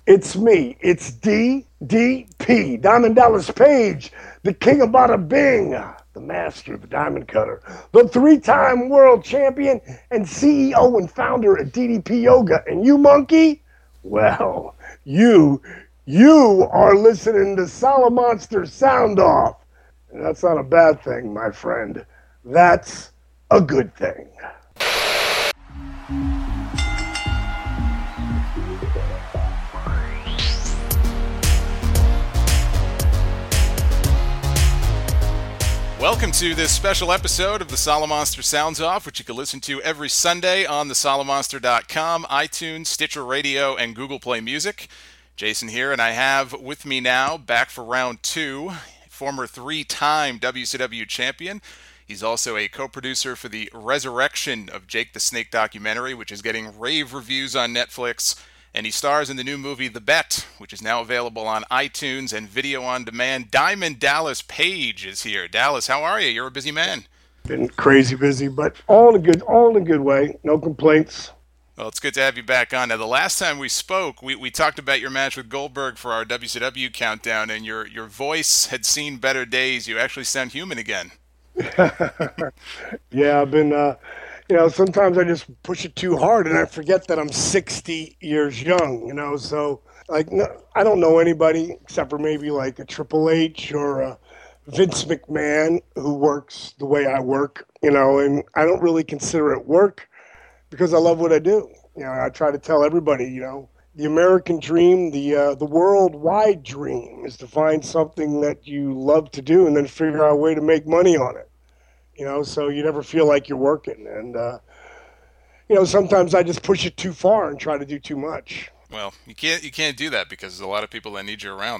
It's me. It's DDP, Diamond Dallas Page, the king of bada bing, the master of the diamond cutter, the three-time world champion and CEO and founder of DDP Yoga. And you, monkey? Well, you are listening to Solomonster Sound Off. And that's not a bad thing, my friend. That's a good thing. Welcome to this special episode of the Solomonster Sounds Off, which you can listen to every Sunday on thesolomonster.com, iTunes, Stitcher Radio, and Google Play Music. Jason here, and I have with me now, back for round two, former three-time WCW champion. He's also a co-producer for the Resurrection of Jake the Snake documentary, which is getting rave reviews on Netflix. And he stars in the new movie The Bet, which is now available on iTunes and video on demand. Diamond Dallas Page is here. Dallas, how are you? You're a busy man. Been crazy busy, but all in a good way. No complaints. Well, it's good to have you back on. Now, the last time we spoke, we talked about your match with Goldberg for our WCW countdown, and your voice had seen better days. You actually sound human again. Yeah, I've been... sometimes I just push it too hard and I forget that I'm 60 years young, so no, I don't know anybody except for maybe like a Triple H or a Vince McMahon who works the way I work, and I don't really consider it work because I love what I do. I try to tell everybody, the American dream, the worldwide dream is to find something that you love to do and then figure out a way to make money on it. So you never feel like you're working. And, sometimes I just push it too far and try to do too much. Well, you can't do that because there's a lot of people that need you around.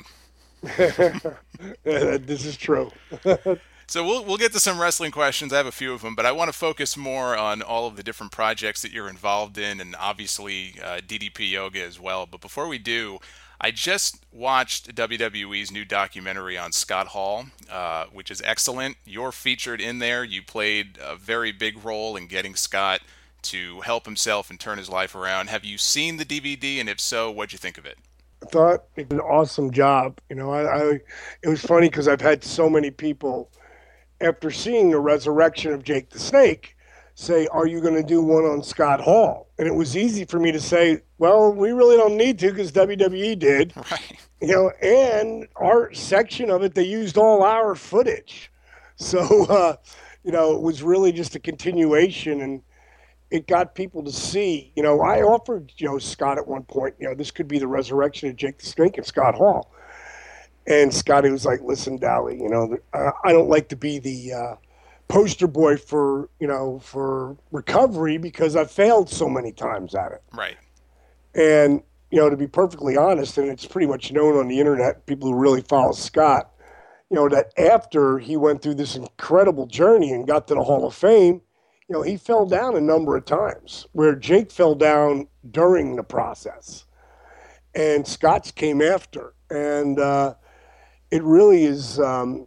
This is true. So we'll get to some wrestling questions. I have a few of them, but I want to focus more on all of the different projects that you're involved in and obviously DDP Yoga as well. But before we do, I just watched WWE's new documentary on Scott Hall, which is excellent. You're featured in there. You played a very big role in getting Scott to help himself and turn his life around. Have you seen the DVD? And if so, what'd you think of it? I thought it was an awesome job. It was funny because I've had so many people, after seeing the Resurrection of Jake the Snake, say, are you going to do one on Scott Hall? And it was easy for me to say, well, we really don't need to because WWE did. Right. And our section of it, they used all our footage. So, it was really just a continuation and it got people to see, I offered, Scott at one point, this could be the Resurrection of Jake the Snake and Scott Hall. And Scotty was like, listen, Dally, I don't like to be the poster boy for recovery because I've failed so many times at it. Right. And, to be perfectly honest, and it's pretty much known on the internet, people who really follow Scott, that after he went through this incredible journey and got to the Hall of Fame, he fell down a number of times where Jake fell down during the process and Scott's came after. And it really is,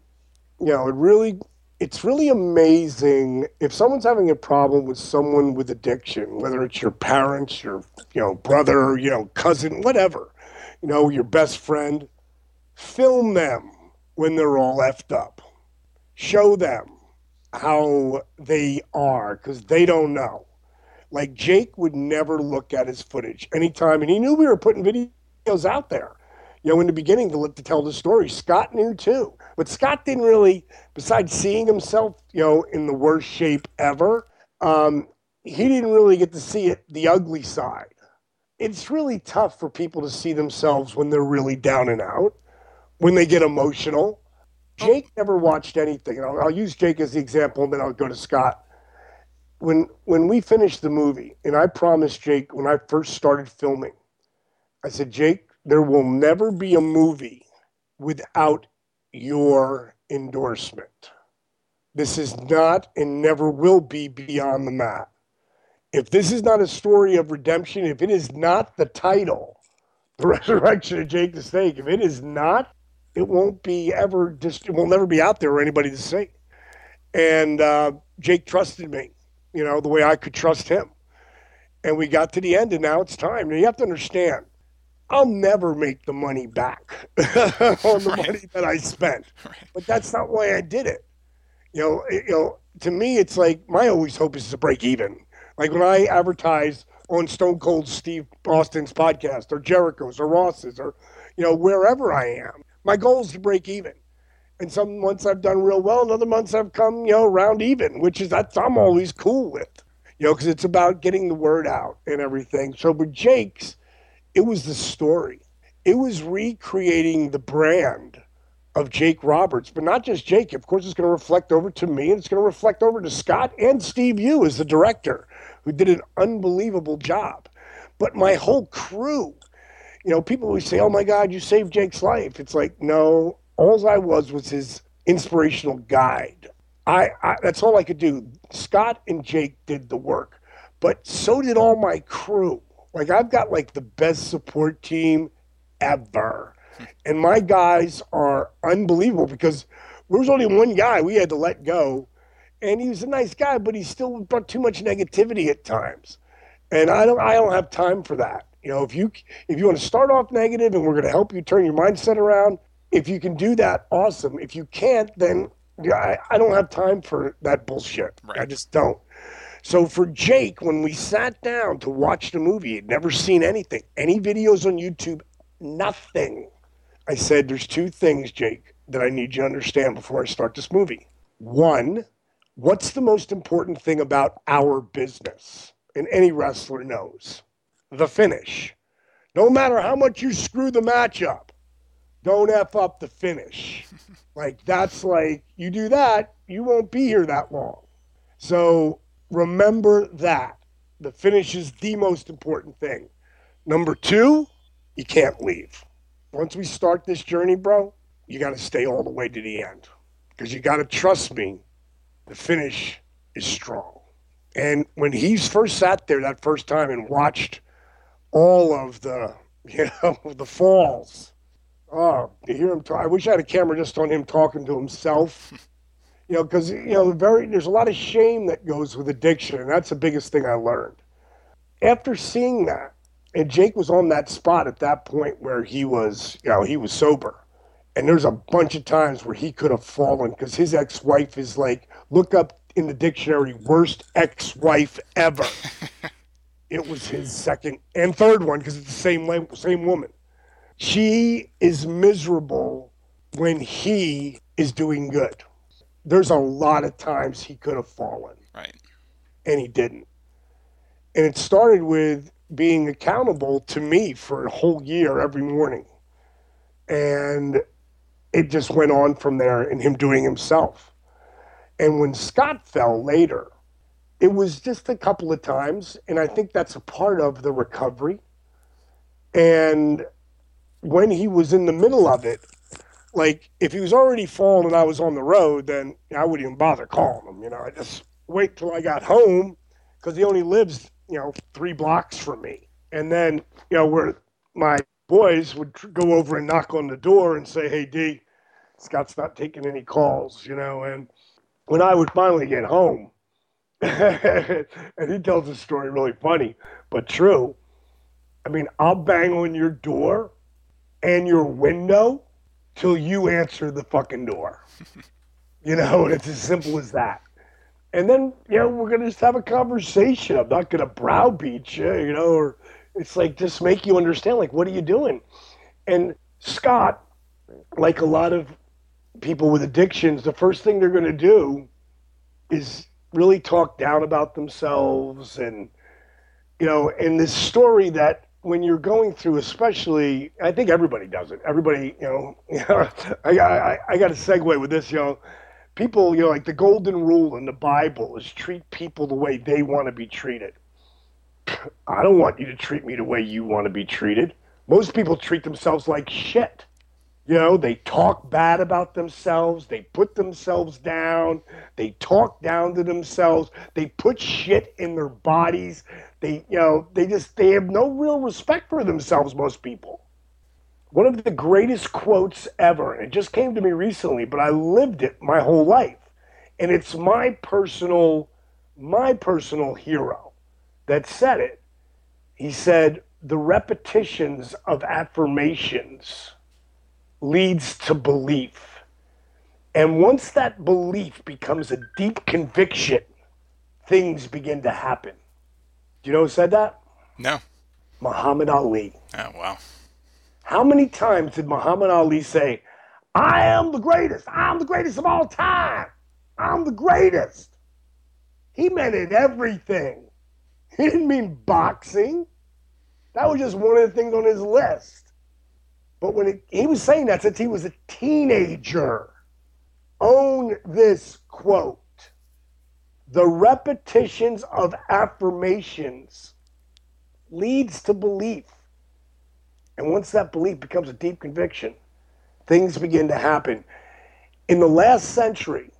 it's really amazing if someone's having a problem with someone with addiction, whether it's your parents, your brother, cousin, whatever, your best friend, film them when they're all effed up. Show them how they are because they don't know. Like Jake would never look at his footage anytime, and he knew we were putting videos out there. In the beginning to tell the story. Scott knew too. But Scott didn't really, besides seeing himself, in the worst shape ever, he didn't really get to see it, the ugly side. It's really tough for people to see themselves when they're really down and out, when they get emotional. Jake never watched anything. And I'll use Jake as the example, and then I'll go to Scott. When we finished the movie, and I promised Jake when I first started filming, I said, Jake, there will never be a movie without your endorsement. This is not and never will be Beyond the Mat. If this is not a story of redemption, if it is not the title, The Resurrection of Jake the Snake, if it is not, it won't be ever, it will never be out there for anybody to see. And Jake trusted me, the way I could trust him. And we got to the end, and now it's time. Now, you have to understand, I'll never make the money back on the Right. money that I spent. Right. But that's not why I did it. To me, it's like my always hope is to break even. Like when I advertise on Stone Cold Steve Austin's podcast or Jericho's or Ross's or, wherever I am, my goal is to break even. And some months I've done real well, and other months I've come, round even, that's I'm always cool with, because it's about getting the word out and everything. So with Jake's, it was the story. It was recreating the brand of Jake Roberts, but not just Jake. Of course, it's going to reflect over to me, and it's going to reflect over to Scott and Steve Yu as the director, who did an unbelievable job. But my whole crew, people always say, "Oh my God, you saved Jake's life." It's like, no, all I was his inspirational guide. That's all I could do. Scott and Jake did the work, but so did all my crew. Like I've got like the best support team ever. And my guys are unbelievable because there was only one guy we had to let go. And he was a nice guy, but he still brought too much negativity at times. And I don't have time for that. If you want to start off negative and we're going to help you turn your mindset around, if you can do that, awesome. If you can't, then I don't have time for that bullshit. Right. I just don't. So for Jake, when we sat down to watch the movie, he'd never seen anything, any videos on YouTube, nothing. I said, there's two things, Jake, that I need you to understand before I start this movie. One, what's the most important thing about our business? And any wrestler knows. The finish. No matter how much you screw the match up, don't F up the finish. You do that, you won't be here that long. So remember that. The finish is the most important thing. Number two, you can't leave. Once we start this journey, bro, you got to stay all the way to the end. Because you got to trust me, the finish is strong. And when he first sat there that first time and watched all of the, the falls, oh, to hear him talk, I wish I had a camera just on him talking to himself. Because, there's a lot of shame that goes with addiction. And that's the biggest thing I learned. After seeing that, and Jake was on that spot at that point where he was sober. And there's a bunch of times where he could have fallen because his ex-wife is like, look up in the dictionary, worst ex-wife ever. It was his second and third one because it's the same woman. She is miserable when he is doing good. There's a lot of times he could have fallen. Right. And he didn't. And it started with being accountable to me for a whole year every morning. And it just went on from there and him doing himself. And when Scott fell later, it was just a couple of times. And I think that's a part of the recovery. And when he was in the middle of it, like if he was already falling and I was on the road, then I wouldn't even bother calling him. I just wait till I got home because he only lives 3 blocks from me. And then, where my boys would go over and knock on the door and say, hey, D, Scott's not taking any calls, and when I would finally get home, and he tells this story really funny, but true. I mean, I'll bang on your door and your window till you answer the fucking door. And it's as simple as that. And then, we're going to just have a conversation. I'm not going to browbeat you, or it's like just make you understand, like, what are you doing? And Scott, like a lot of people with addictions, the first thing they're going to do is really talk down about themselves. And, and this story that when you're going through, especially, I think everybody does it. Everybody, I got to segue with this, people, like the golden rule in the Bible is treat people the way they want to be treated. I don't want you to treat me the way you want to be treated. Most people treat themselves like shit. They talk bad about themselves. They put themselves down. They talk down to themselves. They put shit in their bodies. They have no real respect for themselves, most people. One of the greatest quotes ever, and it just came to me recently, but I lived it my whole life. And it's my personal hero that said it. He said, the repetitions of affirmations leads to belief. And once that belief becomes a deep conviction, things begin to happen. Do you know who said that? No. Muhammad Ali. Oh, wow. How many times did Muhammad Ali say, I am the greatest. I'm the greatest of all time. I'm the greatest. He meant it everything. He didn't mean boxing. That was just one of the things on his list. But when he was saying that since he was a teenager. Own this quote. The repetitions of affirmations leads to belief. And once that belief becomes a deep conviction, things begin to happen. In the last century,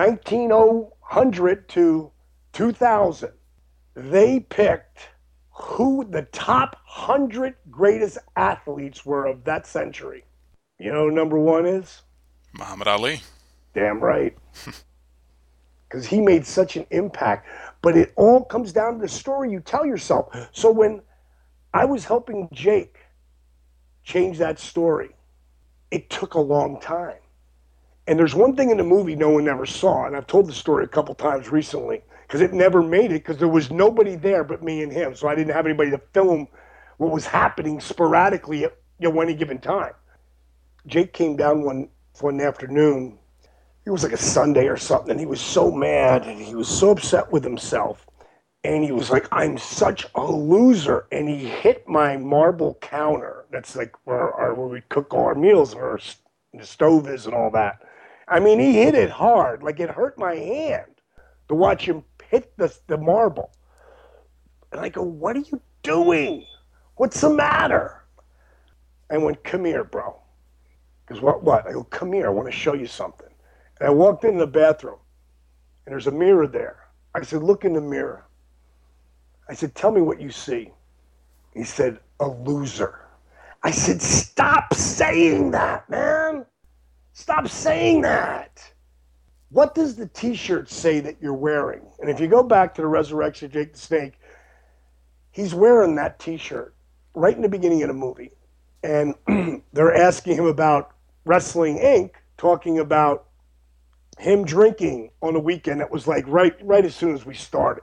1900 to 2000, they picked who the top 100 greatest athletes were of that century. You know who number one is? Muhammad Ali. Damn right. Because he made such an impact. But it all comes down to the story you tell yourself. So when I was helping Jake change that story, it took a long time. And there's one thing in the movie no one ever saw, and I've told the story a couple times recently, because it never made it, because there was nobody there but me and him. So I didn't have anybody to film what was happening sporadically at any given time. Jake came down one afternoon. It was like a Sunday or something, and he was so mad, and he was so upset with himself. And he was like, I'm such a loser. And he hit my marble counter. That's like where we cook all our meals, where the stove is and all that. I mean, he hit it hard. Like, it hurt my hand to watch him hit the marble. And I go, what are you doing? What's the matter? I went, come here, bro. Because what? I go, come here. I want to show you something. And I walked into the bathroom, and there's a mirror there. I said, look in the mirror. I said, tell me what you see. He said, a loser. I said, stop saying that, man. Stop saying that. What does the t-shirt say that you're wearing? And if you go back to the Resurrection of Jake the Snake, he's wearing that t-shirt right in the beginning of the movie. And they're asking him about Wrestling Inc., talking about him drinking on a weekend that was like right as soon as we started.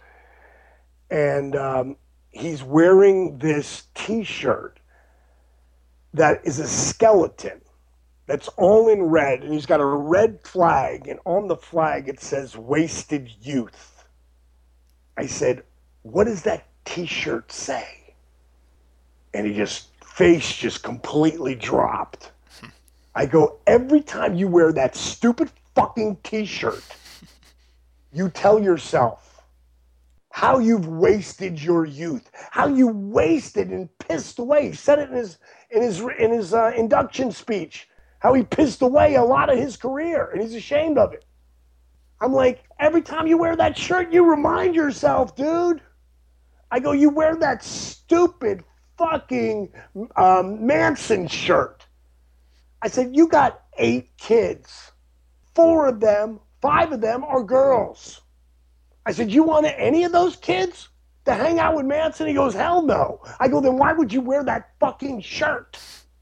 And he's wearing this t-shirt that is a skeleton that's all in red, and he's got a red flag, and on the flag it says wasted youth. I said, what does that t-shirt say? And face just completely dropped. I go, every time you wear that stupid fucking t-shirt, you tell yourself how you've wasted your youth, how you wasted and pissed away. He said it in his induction speech, how he pissed away a lot of his career, and he's ashamed of it. I'm like, every time you wear that shirt, you remind yourself, dude. I go, you wear that stupid fucking Manson shirt. I said, you got 8 kids. 5 of them are girls. I said, you want any of those kids to hang out with Manson? He goes, hell no. I go, then why would you wear that fucking shirt?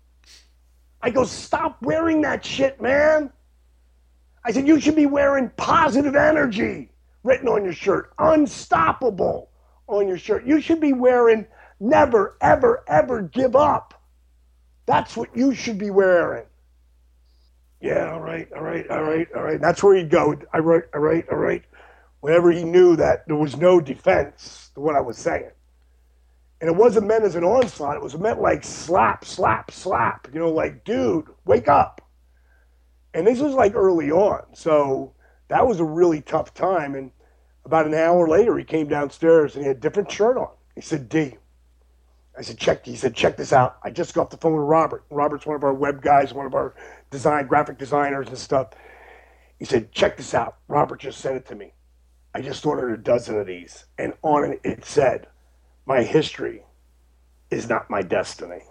I go, stop wearing that shit, man. I said, you should be wearing positive energy written on your shirt, unstoppable on your shirt. You should be wearing never, ever, ever give up. That's what you should be wearing. Yeah, all right. That's where he'd go. All right. Whenever he knew that there was no defense to what I was saying. And it wasn't meant as an onslaught. It was meant like slap. Like, dude, wake up. And this was like early on. So that was a really tough time. And about an hour later, he came downstairs and he had a different shirt on. He said, D. I said, check this out. I just got off the phone with Robert. Robert's one of our web guys, one of our graphic designers and stuff. He said, check this out. Robert just sent it to me. I just ordered a dozen of these. And on it said, my history is not my destiny.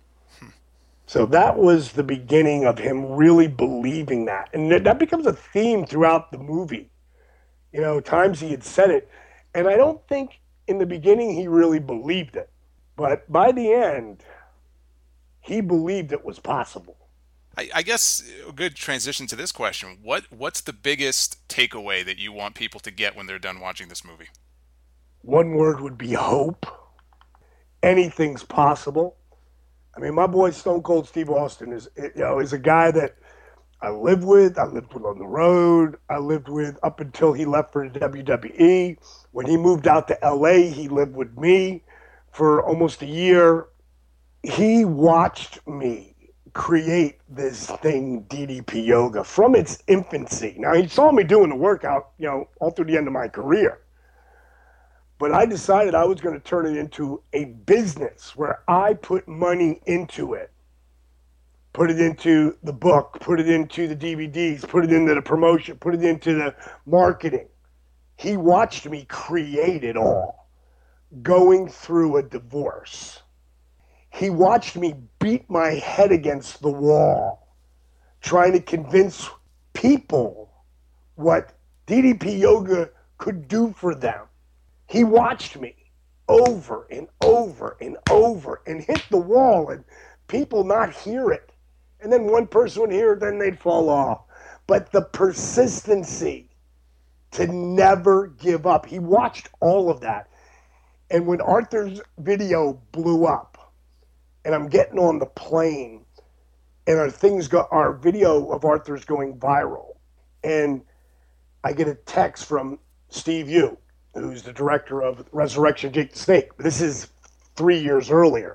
So that was the beginning of him really believing that. And that becomes a theme throughout the movie. Times he had said it. And I don't think in the beginning he really believed it. But by the end, he believed it was possible. I guess a good transition to this question. What's the biggest takeaway that you want people to get when they're done watching this movie? One word would be hope. Anything's possible. I mean, my boy Stone Cold Steve Austin is a guy that I lived with. I lived with on the road. I lived with up until he left for the WWE. When he moved out to LA, he lived with me for almost a year. He watched me create this thing, DDP Yoga, from its infancy. Now, he saw me doing the workout, all through the end of my career. But I decided I was going to turn it into a business where I put money into it. Put it into the book, put it into the DVDs, put it into the promotion, put it into the marketing. He watched me create it all, going through a divorce. He watched me beat my head against the wall, trying to convince people what DDP Yoga could do for them. He watched me over and over and over and hit the wall and people not hear it. And then one person would hear it, then they'd fall off. But the persistency to never give up. He watched all of that. And when Arthur's video blew up, and I'm getting on the plane, and our video of Arthur's going viral, and I get a text from Steve Yu, who's the director of Resurrection Jake the Snake. This is 4 years earlier.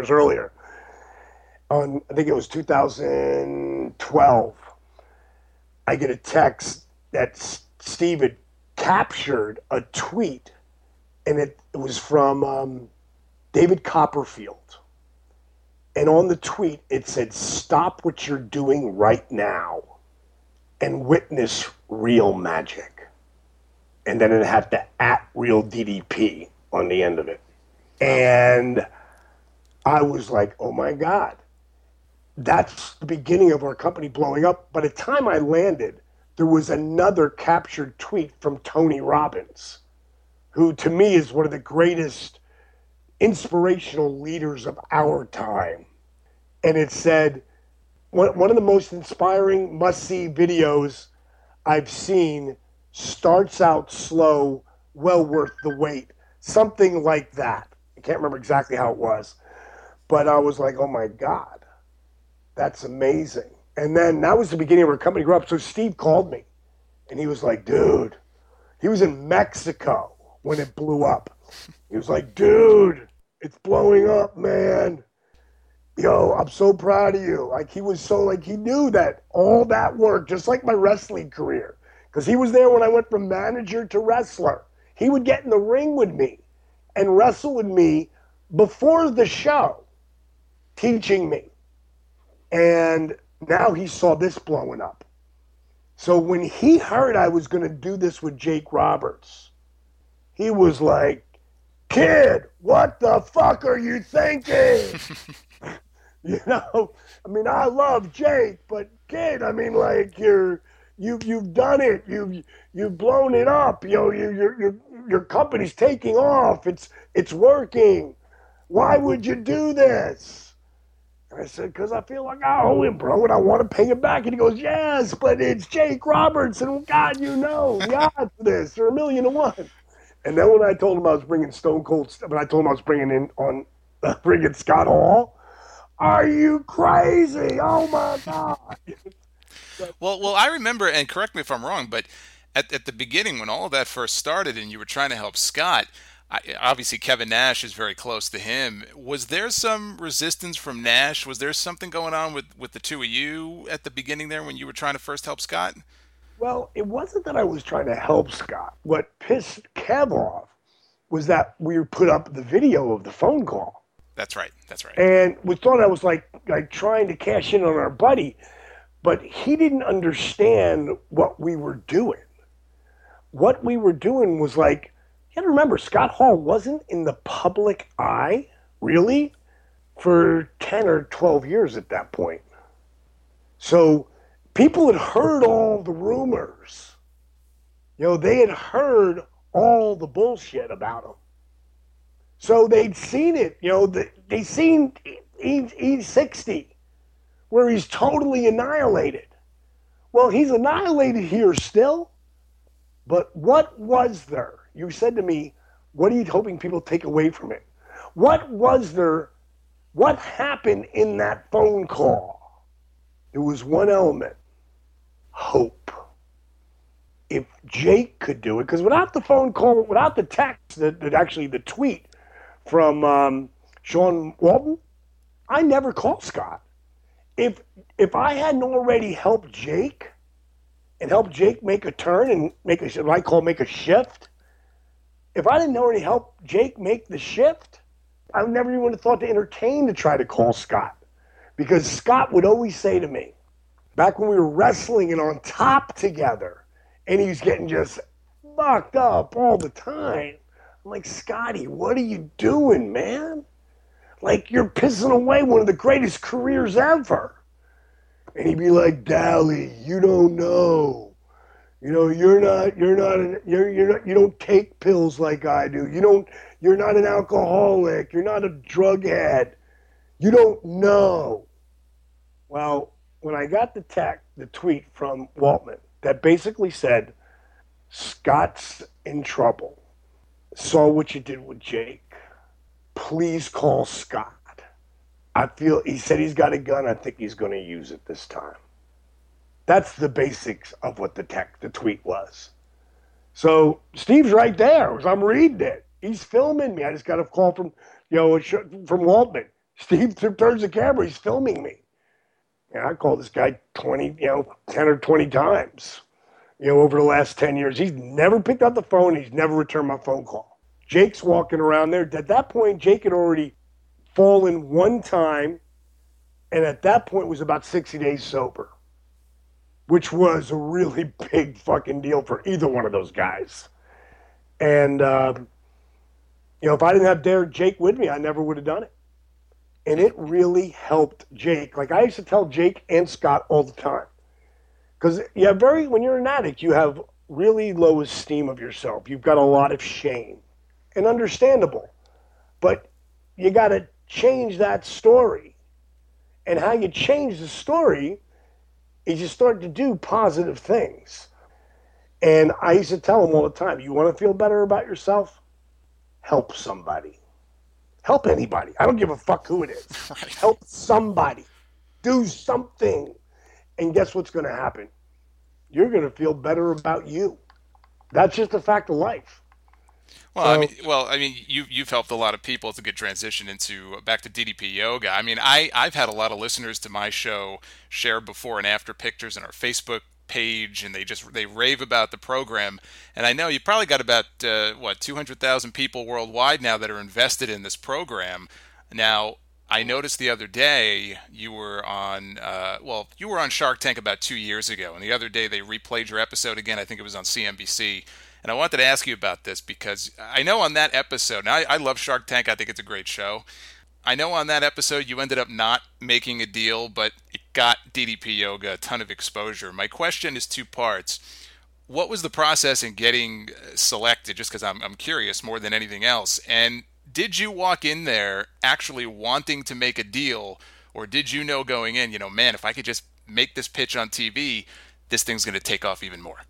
I think it was 2012. I get a text that Steve had captured a tweet, and it was from David Copperfield. And on the tweet, it said, "Stop what you're doing right now and witness real magic." And then it had the @real DDP on the end of it. And I was like, oh my God, that's the beginning of our company blowing up. By the time I landed, there was another captured tweet from Tony Robbins, who to me is one of the greatest inspirational leaders of our time. And it said, one of the most inspiring must-see videos I've seen, starts out slow, well worth the wait. Something like that. I can't remember exactly how it was. But I was like, oh my God, that's amazing. And then that was the beginning of our company grew up. So Steve called me and he was like, dude, he was in Mexico when it blew up. He was like, dude, it's blowing up, man. Yo, I'm so proud of you. Like, he was so, like, he knew that all that work, just like my wrestling career, because he was there when I went from manager to wrestler. He would get in the ring with me and wrestle with me before the show, teaching me. And now he saw this blowing up. So when he heard I was going to do this with Jake Roberts, he was like, kid, what the fuck are you thinking? I mean, I love Jake, but kid, I mean, like, you've done it. You've blown it up. Your company's taking off. It's working. Why would you do this? And I said, because I feel like I owe him, bro, and I want to pay him back. And he goes, yes, but it's Jake Roberts, and God, the odds of this are 1,000,000 to 1. And then when I told him I was bringing bringing Scott Hall, are you crazy? Oh my God. Well, I remember, and correct me if I'm wrong, but at the beginning when all of that first started and you were trying to help Scott, obviously Kevin Nash is very close to him. Was there some resistance from Nash? Was there something going on with the two of you at the beginning there when you were trying to first help Scott? Well, it wasn't that I was trying to help Scott. What pissed Kev off was that we put up the video of the phone call. That's right. And we thought I was like trying to cash in on our buddy, but he didn't understand what we were doing. What we were doing was like, you gotta remember, Scott Hall wasn't in the public eye, really, for 10 or 12 years at that point. So people had heard all the rumors. They had heard all the bullshit about him. So they'd seen it, they seen E60, where he's totally annihilated. Well, he's annihilated here still, but what was there? You said to me, what are you hoping people take away from it? What was there? What happened in that phone call? There was one element, hope. If Jake could do it, because without the phone call, without the text, actually the tweet from Sean Walton, I never called Scott. If I hadn't already helped Jake and helped Jake make a turn and make a shift, if I didn't already help Jake make the shift, I never even would have thought to entertain to try to call Scott. Because Scott would always say to me, back when we were wrestling and on top together, and he was getting just fucked up all the time. I'm like, Scotty, what are you doing, man? Like, you're pissing away one of the greatest careers ever. And he'd be like, Dally, you don't know. You don't take pills like I do. You're not an alcoholic. You're not a drug head. You don't know. Well, when I got the tweet from Waltman that basically said, Scott's in trouble. Saw what you did with Jake. Please call Scott. He said he's got a gun. I think he's going to use it this time. That's the basics of what the tweet was. So Steve's right there as I'm reading it. He's filming me. I just got a call from Waltman. Steve turns the camera. He's filming me. And I called this guy 10 or 20 times, over the last 10 years. He's never picked up the phone. He's never returned my phone call. Jake's walking around there. At that point, Jake had already fallen one time, and at that point was about 60 days sober, which was a really big fucking deal for either one of those guys. And, if I didn't have Jake with me, I never would have done it. And it really helped Jake. Like I used to tell Jake and Scott all the time. Because when you're an addict, you have really low esteem of yourself. You've got a lot of shame. And understandable. But you got to change that story. And how you change the story is you start to do positive things. And I used to tell them all the time, you want to feel better about yourself? Help somebody. Help anybody. I don't give a fuck who it is. Right. Help somebody. Do something. And guess what's going to happen? You're going to feel better about you. That's just a fact of life. Well, you've helped a lot of people. It's a good transition back to DDP Yoga. I mean, I've had a lot of listeners to my show share before and after pictures on our Facebook page, and they rave about the program. And I know you probably got about 200,000 people worldwide now that are invested in this program. Now, I noticed the other day you were on Shark Tank about 2 years ago, and the other day they replayed your episode again. I think it was on CNBC. And I wanted to ask you about this because I know on that episode, now I love Shark Tank. I think it's a great show. I know on that episode you ended up not making a deal, but it got DDP Yoga a ton of exposure. My question is two parts. What was the process in getting selected, just because I'm curious more than anything else? And did you walk in there actually wanting to make a deal, or did you know going in, man, if I could just make this pitch on TV, this thing's going to take off even more?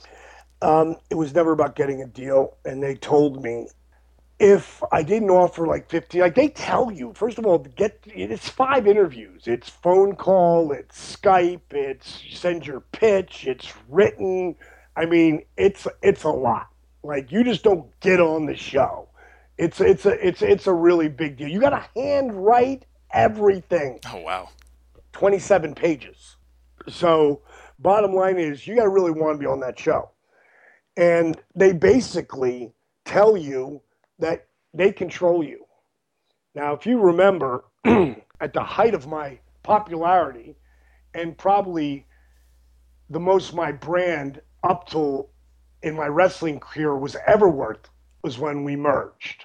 It was never about getting a deal, and they told me if I didn't offer like 50, like they tell you, first of all, it's 5 interviews. It's phone call, it's Skype, it's send your pitch, it's written. I mean, it's a lot. Like you just don't get on the show. It's a really big deal. You got to handwrite everything. Oh wow, 27 pages. So bottom line is, you got to really want to be on that show. And they basically tell you that they control you. Now, if you remember, at the height of my popularity, and probably the most my brand up till in my wrestling career was ever worth, was when we merged.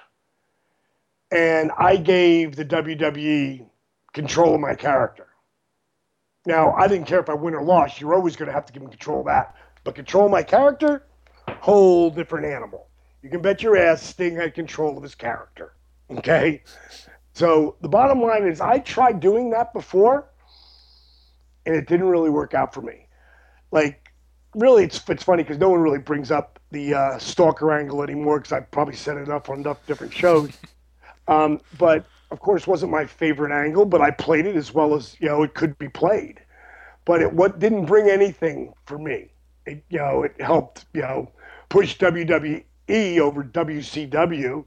And I gave the WWE control of my character. Now, I didn't care if I win or lost. You're always going to have to give them control of that. But control of my character, whole different animal. You can bet your ass Sting had control of his character. Okay? So the bottom line is I tried doing that before, and it didn't really work out for me. Like, really, it's funny because no one really brings up the stalker angle anymore because I've probably said it enough on enough different shows. But of course, wasn't my favorite angle, but I played it as well as it could be played. But it what didn't bring anything for me. It helped push WWE over WCW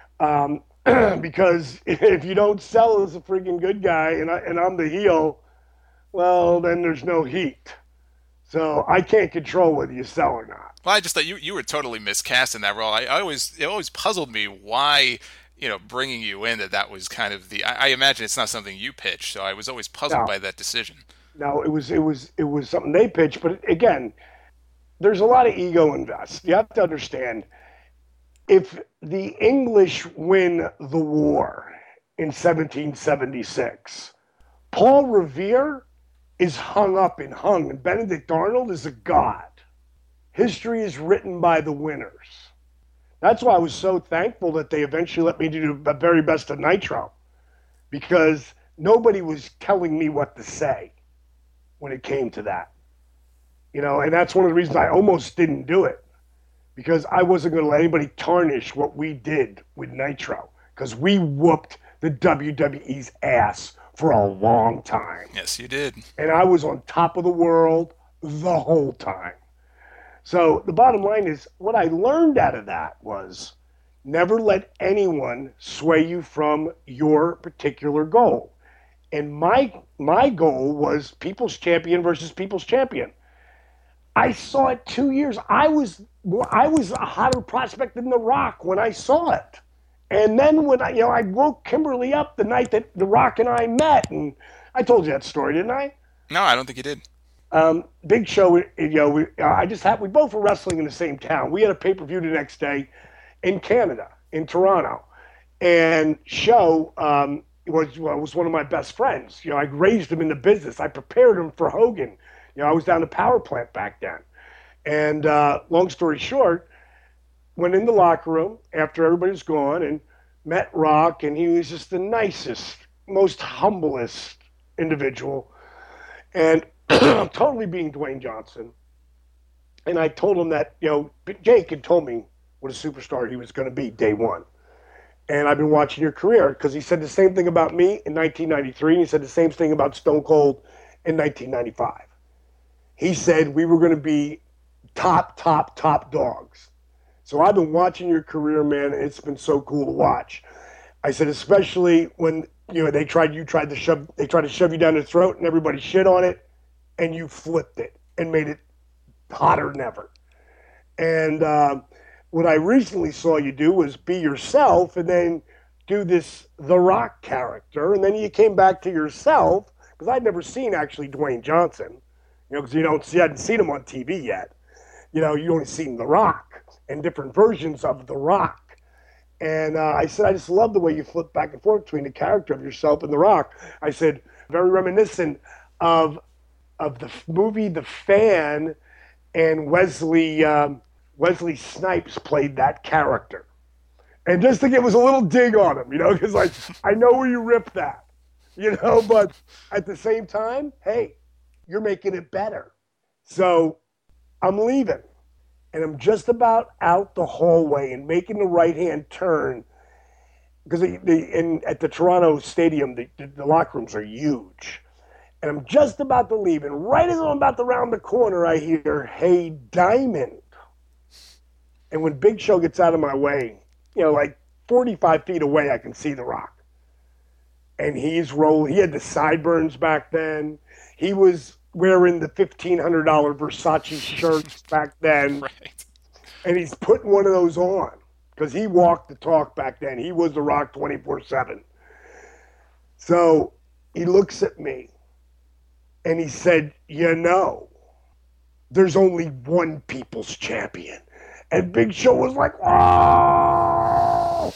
because if you don't sell as a freaking good guy and I'm the heel, well then there's no heat. So I can't control whether you sell or not. Well, I just thought you were totally miscast in that role. It always puzzled me why, bringing you in that was kind of I imagine it's not something you pitched, so I was always puzzled No, by that decision. no, it was something they pitched, but again, there's a lot of ego invested. You have to understand if the English win the war in 1776, Paul Revere is hung, and Benedict Arnold is a god. History is written by the winners. That's why I was so thankful that they eventually let me do the very best of Nitro, because nobody was telling me what to say when it came to that. And that's one of the reasons I almost didn't do it, because I wasn't going to let anybody tarnish what we did with Nitro, because we whooped the WWE's ass for a long time. Yes, you did. And I was on top of the world the whole time. So the bottom line is what I learned out of that was never let anyone sway you from your particular goal. And my goal was People's Champion versus People's Champion. I saw it 2 years. I was a hotter prospect than The Rock when I saw it. And then when I woke Kimberly up the night that The Rock and I met, and I told you that story, didn't I? No, I don't think you did. Big Show, we both were wrestling in the same town. We had a pay-per-view the next day in Canada, in Toronto. And Show was one of my best friends. I raised him in the business. I prepared him for Hogan. I was down the power plant back then. And long story short, went in the locker room after everybody was gone and met Rock, and he was just the nicest, most humblest individual. And I'm totally being Dwayne Johnson. And I told him that, Jake had told me what a superstar he was going to be day one. And I've been watching your career, because he said the same thing about me in 1993, and he said the same thing about Stone Cold in 1995. He said we were going to be top dogs. So I've been watching your career, man, and it's been so cool to watch. I said, especially when they tried to shove you down their throat and everybody shit on it, and you flipped it and made it hotter than ever. And what I recently saw you do was be yourself and then do this The Rock character, and then you came back to yourself, because I'd never seen actually Dwayne Johnson, because you hadn't seen him on TV yet. You only seen The Rock and different versions of The Rock. And I said, I just love the way you flip back and forth between the character of yourself and The Rock. I said, very reminiscent of the movie The Fan, and Wesley Snipes played that character. And just to give us a little dig on him, because I know where you ripped that, but at the same time, hey, you're making it better. So I'm leaving, and I'm just about out the hallway and making the right-hand turn, because at the Toronto Stadium, the locker rooms are huge. And I'm just about to leave, and right as I'm about to round the corner, I hear, "Hey, Diamond." And when Big Show gets out of my way, like 45 feet away, I can see The Rock. And he's rolling. He had the sideburns back then. He was wearing the $1,500 Versace shirts back then. Right. And he's putting one of those on, because he walked the talk back then. He was The Rock 24/7. So he looks at me. And he said, there's only one People's Champion. And Big Show was like, oh,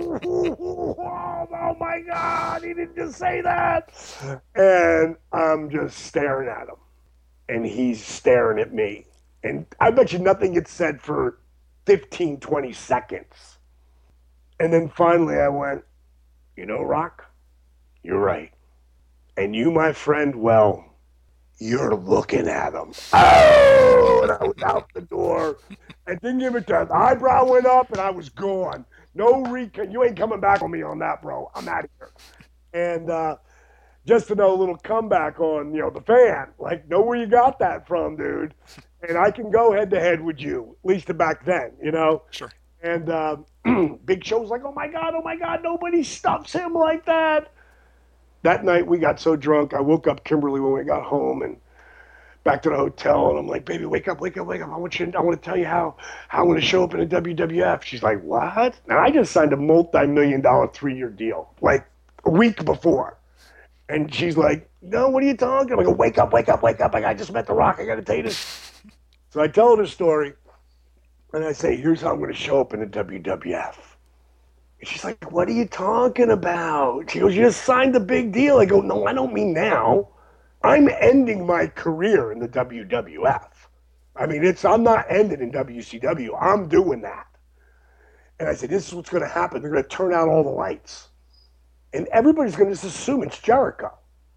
oh my God, he didn't just say that. And I'm just staring at him. And he's staring at me. And I bet you nothing gets said for 15, 20 seconds. And then finally I went, you know, Rock, you're right. And you, my friend, well, you're looking at him. Oh, and I was out the door. I didn't give it time. The eyebrow went up and I was gone. No recon. You ain't coming back on me on that, bro. I'm out of here. And just to know a little comeback on, the fan. Like, know where you got that from, dude. And I can go head to head with you, at least back then, Sure. And Big Show was like, oh my God, nobody stuffs him like that. That night we got so drunk, I woke up Kimberly when we got home and back to the hotel, and I'm like, baby, wake up. I want to tell you how I'm going to show up in the WWF. She's like, what? And I just signed a multi-million-dollar 3-year deal, like a week before. And she's like, no, what are you talking about? I go, wake up. I just met The Rock. I got to tell you this. So I tell her the story, and I say, here's how I'm going to show up in the WWF. And she's like, what are you talking about? She goes, you just signed the big deal. I go, no, I don't mean now. I'm ending my career in the WWF. I mean, I'm not ending in WCW. I'm doing that. And I said, this is what's going to happen. They're going to turn out all the lights. And everybody's going to just assume it's Jericho.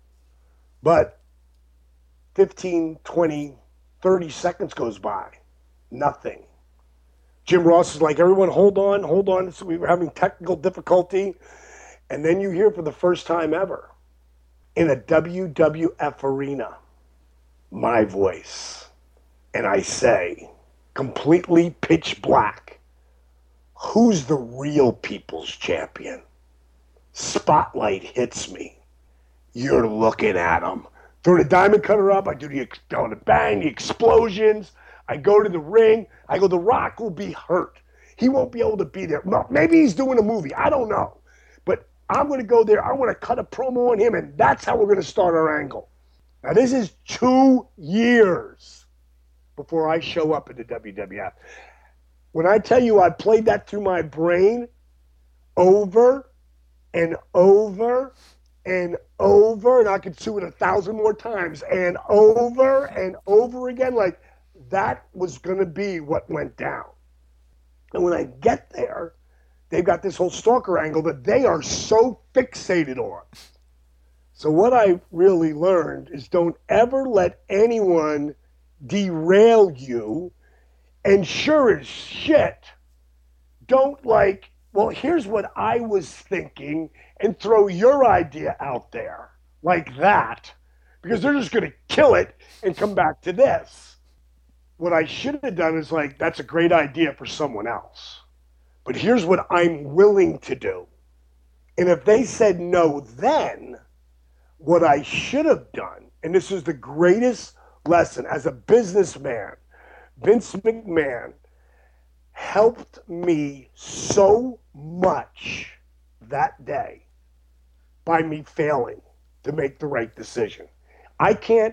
But 15, 20, 30 seconds goes by. Nothing. Jim Ross is like, everyone, hold on. So we were having technical difficulty. And then you hear for the first time ever, in a WWF arena, my voice. And I say, completely pitch black, who's the real People's Champion? Spotlight hits me. You're looking at him. Throw the diamond cutter up. I do the bang, the explosions. I go to the ring. I go, The Rock will be hurt. He won't be able to be there. No, maybe he's doing a movie. I don't know. But I'm going to go there. I want to cut a promo on him, and that's how we're going to start our angle. Now, this is 2 years before I show up at the WWF. When I tell you I played that through my brain over and over and over, and I could do it 1,000 more times, and over again, like that was going to be what went down. And when I get there, they've got this whole stalker angle that they are so fixated on. So what I really learned is don't ever let anyone derail you. And sure as shit, don't like, well, here's what I was thinking, and throw your idea out there like that, because they're just going to kill it and come back to this. What I should have done is like, that's a great idea for someone else, but here's what I'm willing to do. And if they said no, then what I should have done, and this is the greatest lesson as a businessman, Vince McMahon helped me so much that day by me failing to make the right decision. I can't,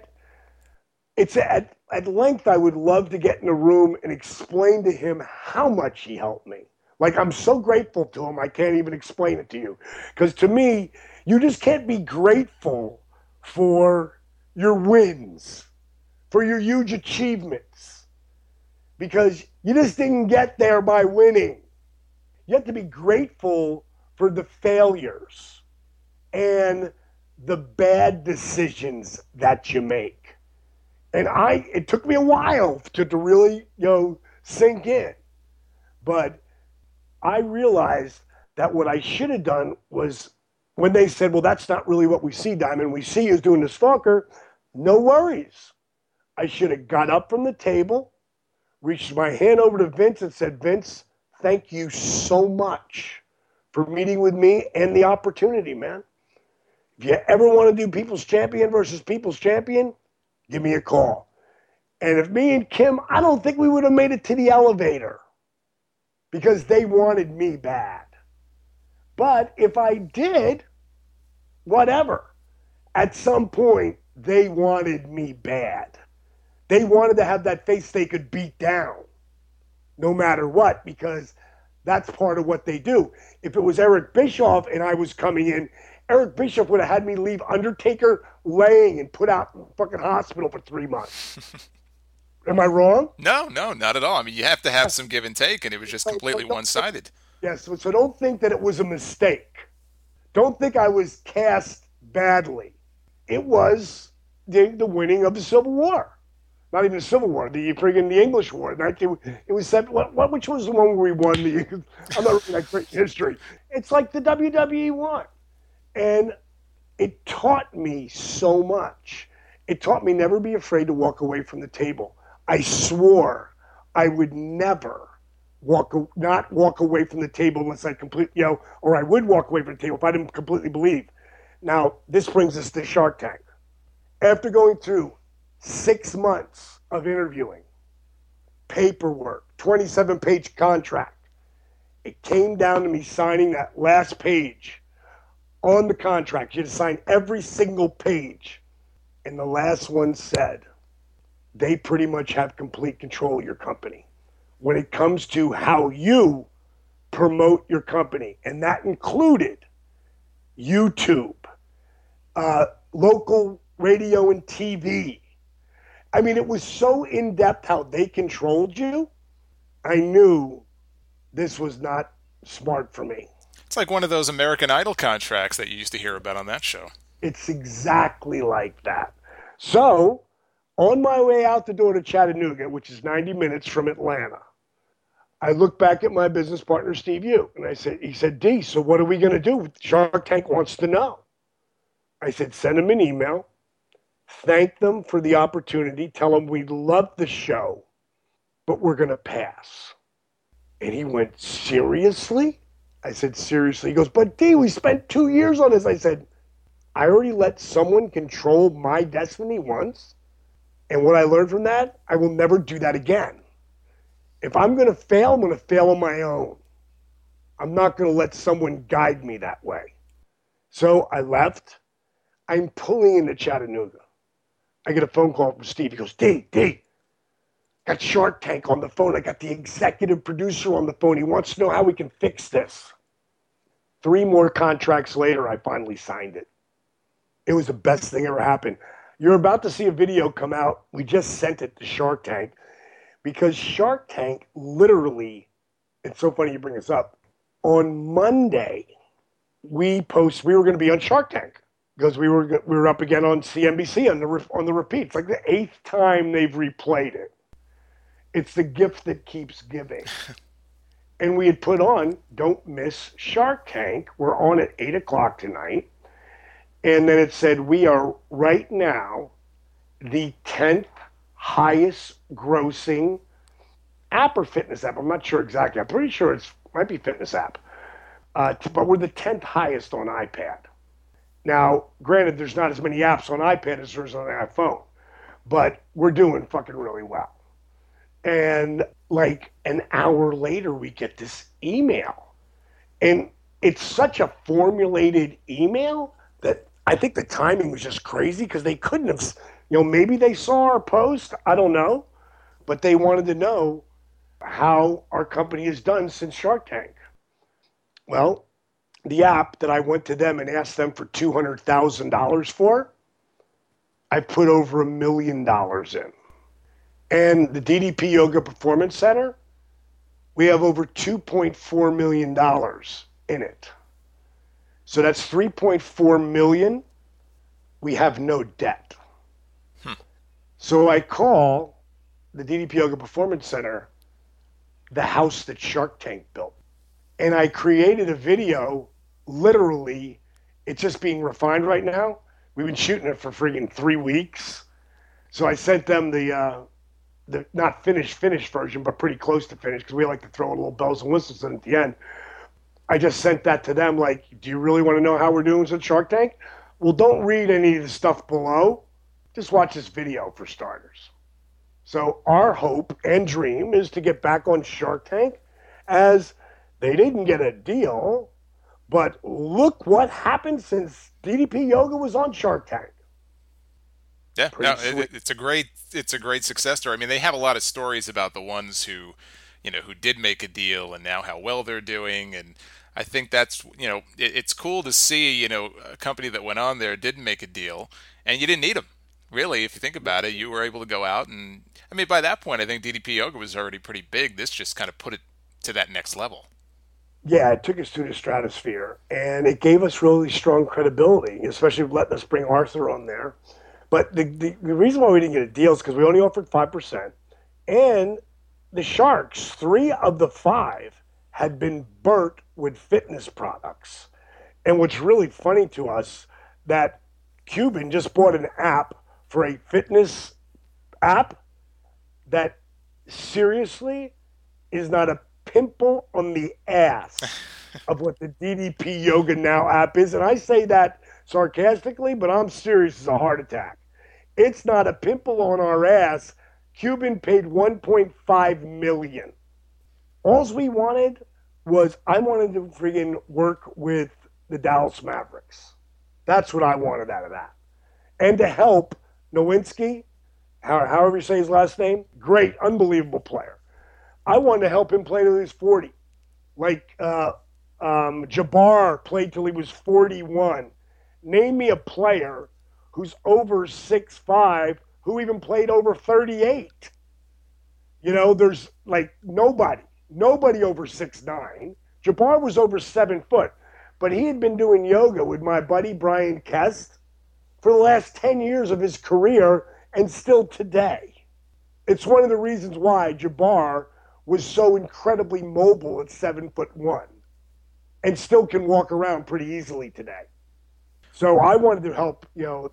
it's at length I would love to get in a room and explain to him how much he helped me. Like, I'm so grateful to him, I can't even explain it to you. Because to me, you just can't be grateful for your wins, for your huge achievements, because you just didn't get there by winning. You have to be grateful for the failures and the bad decisions that you make. And it took me a while to really, sink in. But I realized that what I should have done was, when they said, well, that's not really what we see, Diamond. We see you doing the stalker. No worries. I should have got up from the table, reached my hand over to Vince and said, Vince, thank you so much for meeting with me and the opportunity, man. If you ever want to do People's Champion versus People's Champion, give me a call. And if me and Kim, I don't think we would have made it to the elevator because they wanted me bad. But if I did, whatever. At some point, they wanted me bad. They wanted to have that face they could beat down no matter what, because that's part of what they do. If it was Eric Bischoff and I was coming in, Eric Bischoff would have had me leave Undertaker laying and put out in the fucking hospital for 3 months. Am I wrong? No, not at all. I mean, you have to have some give and take, and it was just completely one-sided. Yes, so don't think that it was a mistake. Don't think I was cast badly. It was the winning of the Civil War. Not even the Civil War, the English War. It was which was the one where we won the. I'm not really that great in history. It's like the WWE won, and it taught me so much. It taught me never be afraid to walk away from the table. I swore I would never not walk away from the table unless I completely, or I would walk away from the table if I didn't completely believe. Now, this brings us to Shark Tank. After going through 6 months of interviewing, paperwork, 27-page contract, it came down to me signing that last page on the contract. You had to sign every single page. And the last one said, they pretty much have complete control of your company when it comes to how you promote your company. And that included YouTube, local radio and TV. I mean, it was so in-depth how they controlled you. I knew this was not smart for me. It's like one of those American Idol contracts that you used to hear about on that show. It's exactly like that. So, on my way out the door to Chattanooga, which is 90 minutes from Atlanta, I looked back at my business partner, Steve Yu, and he said, D, so what are we going to do? Shark Tank wants to know. I said, send them an email, thank them for the opportunity, tell them we love the show, but we're going to pass. And he went, seriously? I said, seriously. He goes, but D, we spent 2 years on this. I said, I already let someone control my destiny once. And what I learned from that, I will never do that again. If I'm going to fail, I'm going to fail on my own. I'm not going to let someone guide me that way. So I left. I'm pulling into Chattanooga. I get a phone call from Steve. He goes, D, got Shark Tank on the phone. I got the executive producer on the phone. He wants to know how we can fix this. 3 more contracts later, I finally signed it. It was the best thing ever happened. You're about to see a video come out. We just sent it to Shark Tank because Shark Tank literally, it's so funny you bring this up. On Monday, we were going to be on Shark Tank because we were up again on CNBC on the repeat. It's like the 8th time they've replayed it. It's the gift that keeps giving. And we had put on, don't miss Shark Tank. We're on at 8 o'clock tonight. And then it said, we are right now the 10th highest grossing app or fitness app. I'm not sure exactly. I'm pretty sure it might be fitness app. But we're the 10th highest on iPad. Now, granted, there's not as many apps on iPad as there's on iPhone. But we're doing fucking really well. And like an hour later, we get this email. And it's such a formulated email that I think the timing was just crazy because they couldn't have, maybe they saw our post. I don't know. But they wanted to know how our company has done since Shark Tank. Well, the app that I went to them and asked them for $200,000 for, I put over $1 million in. And the DDP Yoga Performance Center, we have over $2.4 million in it. So that's $3.4 million. We have no debt. So I call the DDP Yoga Performance Center the house that Shark Tank built. And I created a video, literally, it's just being refined right now. We've been shooting it for friggin' 3 weeks. So I sent them the not finished version, but pretty close to finished because we like to throw in little bells and whistles in at the end. I just sent that to them like, do you really want to know how we're doing with Shark Tank? Well, don't read any of the stuff below. Just watch this video for starters. So our hope and dream is to get back on Shark Tank as they didn't get a deal, but look what happened since DDP Yoga was on Shark Tank. Yeah, no, it's a great success story. I mean, they have a lot of stories about the ones who did make a deal and now how well they're doing. And I think that's, it's cool to see, a company that went on there didn't make a deal and you didn't need them. Really, if you think about it, you were able to go out and, I mean, by that point, I think DDP Yoga was already pretty big. This just kind of put it to that next level. Yeah, it took us to the stratosphere, and it gave us really strong credibility, especially letting us bring Arthur on there. But the reason why we didn't get a deal is because we only offered 5%, and the Sharks, 3 of the 5 had been burnt with fitness products. And what's really funny to us, that Cuban just bought an app for a fitness app that seriously is not a pimple on the ass of what the DDP Yoga Now app is. And I say that sarcastically, but I'm serious as a heart attack. It's not a pimple on our ass. Cuban paid $1.5 million. All we wanted was, I wanted to friggin' work with the Dallas Mavericks. That's what I wanted out of that. And to help Nowinski, however you say his last name, great, unbelievable player. I wanted to help him play till he was 40. Like Jabbar played till he was 41. Name me a player who's over 6'5", who even played over 38. You know, there's like nobody over 6'9". Jabbar was over 7 foot, but he had been doing yoga with my buddy Brian Kest for the last 10 years of his career, and still today. It's one of the reasons why Jabbar was so incredibly mobile at 7'1", and still can walk around pretty easily today. So I wanted to help,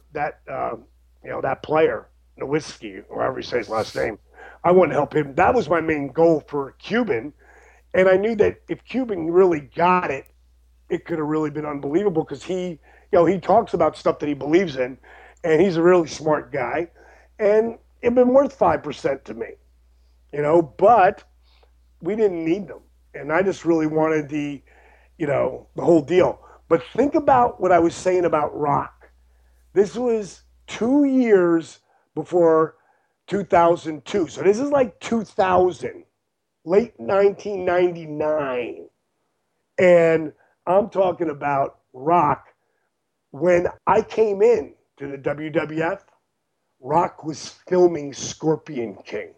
that player, Nowitzki, or however you say his last name. I wanted to help him. That was my main goal for Cuban. And I knew that if Cuban really got it, it could have really been unbelievable, because he talks about stuff that he believes in, and he's a really smart guy. And it'd been worth 5% to me, but we didn't need them. And I just really wanted the whole deal. But think about what I was saying about Rock. This was 2 years before 2002. So this is like 2000, late 1999. And I'm talking about Rock. When I came in to the WWF, Rock was filming Scorpion King.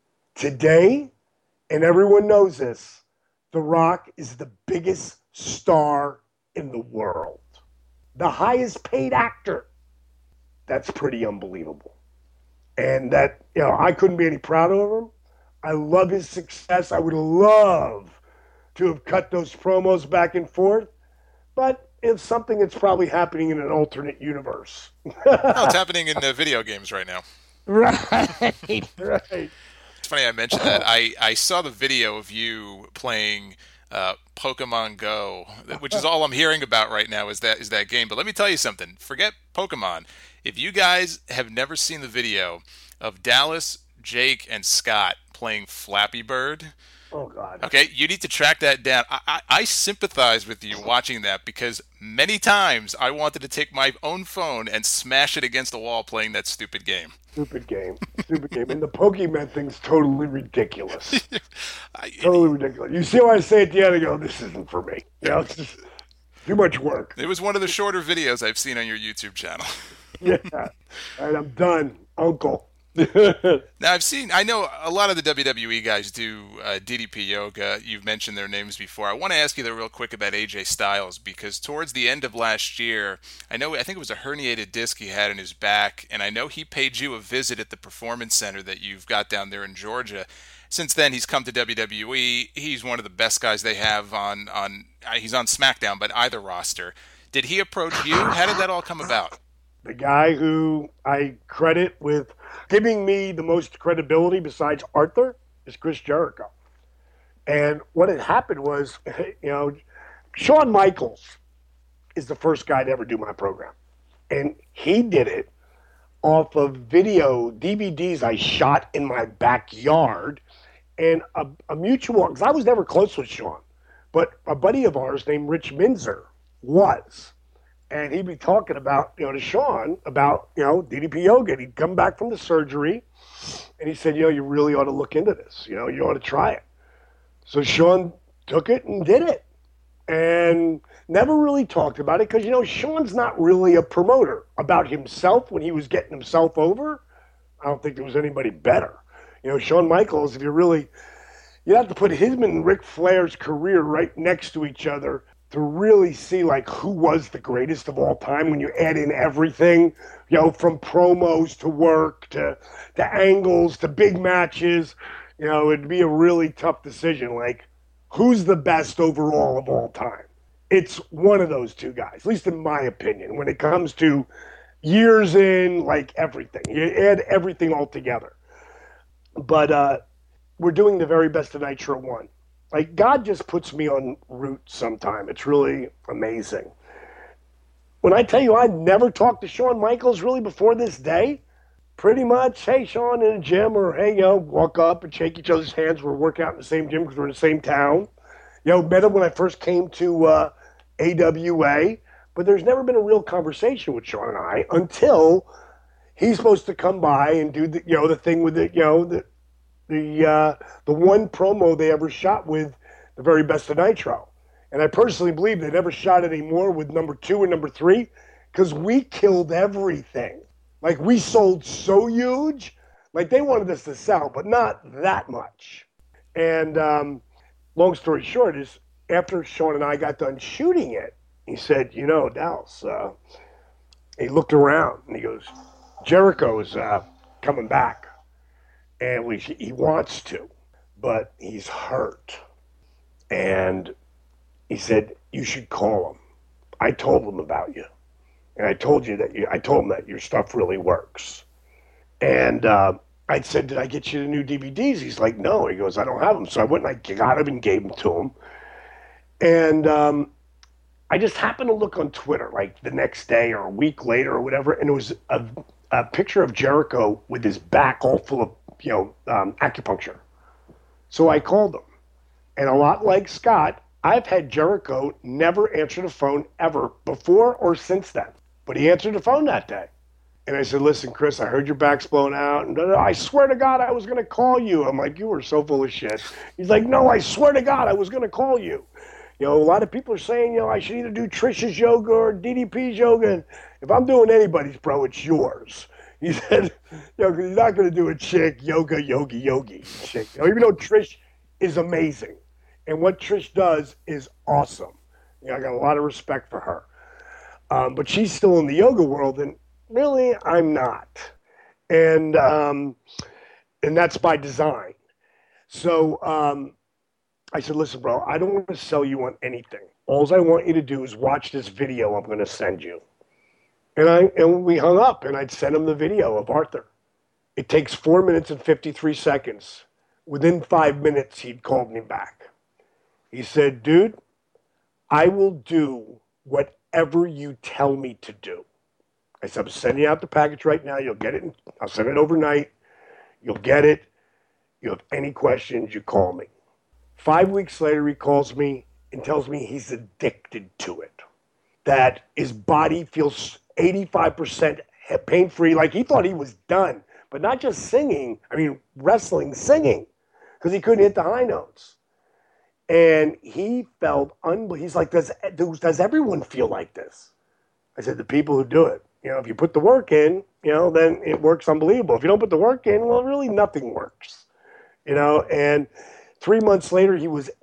Today, and everyone knows this, The Rock is the biggest star in the world. The highest paid actor. That's pretty unbelievable. And that, I couldn't be any prouder of him. I love his success. I would love to have cut those promos back and forth, but it's something that's probably happening in an alternate universe. It's happening in video games right now. Right. It's funny I mentioned that. I saw the video of you playing Pokemon Go, which is all I'm hearing about right now is that game. But let me tell you something. Forget Pokemon. If you guys have never seen the video of Dallas, Jake, and Scott playing Flappy Bird, oh God. Okay, you need to track that down. I sympathize with you watching that, because many times I wanted to take my own phone and smash it against the wall playing that stupid game. Stupid game. And the Pokemon thing's totally ridiculous. Totally ridiculous. You see why I say at the end, I go, this isn't for me. It's just too much work. It was one of the shorter videos I've seen on your YouTube channel. Yeah. All right, I'm done, Uncle. Now, I know a lot of the WWE guys do DDP Yoga. You've mentioned their names before. I want to ask you, though, real quick about AJ Styles, because towards the end of last year, I think it was a herniated disc he had in his back, and I know he paid you a visit at the Performance Center that you've got down there in Georgia. Since then, he's come to WWE. He's one of the best guys they have he's on SmackDown, but either roster. Did he approach you? How did that all come about? The guy who I credit with giving me the most credibility besides Arthur is Chris Jericho. And what had happened was, Shawn Michaels is the first guy to ever do my program. And he did it off of video DVDs I shot in my backyard. And a mutual, because I was never close with Shawn, but a buddy of ours named Rich Minzer was. And he'd be talking about, to Shawn about, DDP Yoga. And he'd come back from the surgery, and he said, you really ought to look into this. You ought to try it. So Shawn took it and did it. And never really talked about it because, Shawn's not really a promoter about himself when he was getting himself over. I don't think there was anybody better. Shawn Michaels, if you really, you'd have to put him and Ric Flair's career right next to each other to really see like who was the greatest of all time when you add in everything, from promos to work to angles to big matches. It'd be a really tough decision. Like, who's the best overall of all time? It's one of those two guys, at least in my opinion, when it comes to years in, like everything. You add everything all together. But we're doing the very best of Nitro 1. Like, God just puts me on route sometime. It's really amazing. When I tell you I never talked to Shawn Michaels really before this day, pretty much, hey, Shawn, in a gym, or hey, walk up and shake each other's hands. We're working out in the same gym because we're in the same town. Met him when I first came to AWA, but there's never been a real conversation with Shawn and I until he's supposed to come by and do the thing with the one promo they ever shot with the very best of Nitro. And I personally believe they never shot it anymore with number 2 and number 3 because we killed everything. Like, we sold so huge. Like, they wanted us to sell, but not that much. And long story short is, after Shawn and I got done shooting it, he said, Dallas, he looked around and he goes, Jericho's coming back. And he wants to, but he's hurt. And he said, you should call him. I told him about you. And I told him that your stuff really works. And I said, did I get you the new DVDs? He's like, no. He goes, I don't have them. So I went and I got them and gave them to him. And I just happened to look on Twitter like the next day or a week later or whatever, and it was a picture of Jericho with his back all full of acupuncture. So I called him. And a lot like Scott, I've had Jericho never answer the phone ever before or since then. But he answered the phone that day. And I said, listen, Chris, I heard your back's blown out. And I swear to God, I was going to call you. I'm like, you were so full of shit. He's like, no, I swear to God, I was going to call you. A lot of people are saying, I should either do Trish's yoga or DDP's yoga. And if I'm doing anybody's, bro, it's yours. He said, because he's not going to do a chick yogi chick. Even though Trish is amazing. And what Trish does is awesome. I got a lot of respect for her. But she's still in the yoga world, and really, I'm not. And that's by design. So I said, listen, bro, I don't want to sell you on anything. All I want you to do is watch this video I'm going to send you. And we hung up, and I'd sent him the video of Arthur. It takes 4 minutes and 53 seconds. Within 5 minutes, he'd called me back. He said, dude, I will do whatever you tell me to do. I said, I'm sending out the package right now. You'll get it. I'll send it overnight. You'll get it. You have any questions, you call me. 5 weeks later, he calls me and tells me he's addicted to it. That his body feels 85% pain-free. Like, he thought he was done. But not just singing. Wrestling, singing. Because he couldn't hit the high notes. And he felt he's like, does everyone feel like this? I said, the people who do it. If you put the work in, then it works unbelievable. If you don't put the work in, well, really nothing works. And 3 months later, he was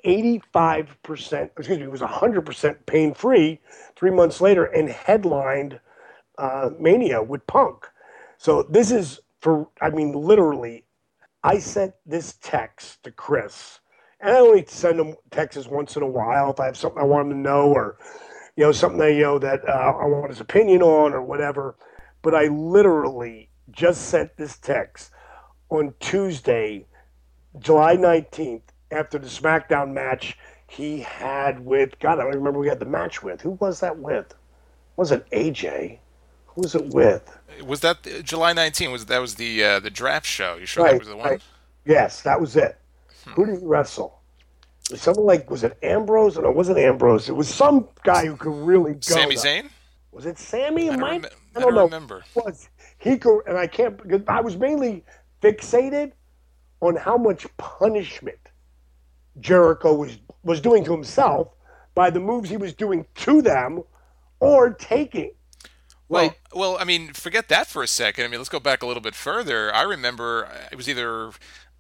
85%, he was 100% pain-free 3 months later and headlined Mania with Punk. So this is literally, I sent this text to Chris, and I only send him texts once in a while if I have something I want him to know or, something that I want his opinion on or whatever. But I literally just sent this text on Tuesday, July 19th, after the SmackDown match he had with, God, I don't remember who he had the match with. Who was that with? It wasn't AJ. Who was it with? Was that July 19th? That was the draft show? You sure right, that was the one? Right. Yes, that was it. Who did he wrestle? It was something like, was it Ambrose? No, it wasn't Ambrose. It was some guy who could really go. Sami Zayn? Was it Sammy? I don't know. Remember. It was. He could, and I can't, because I was mainly fixated on how much punishment Jericho was doing to himself by the moves he was doing to them or taking. Well, forget that for a second. Let's go back a little bit further. I remember it was either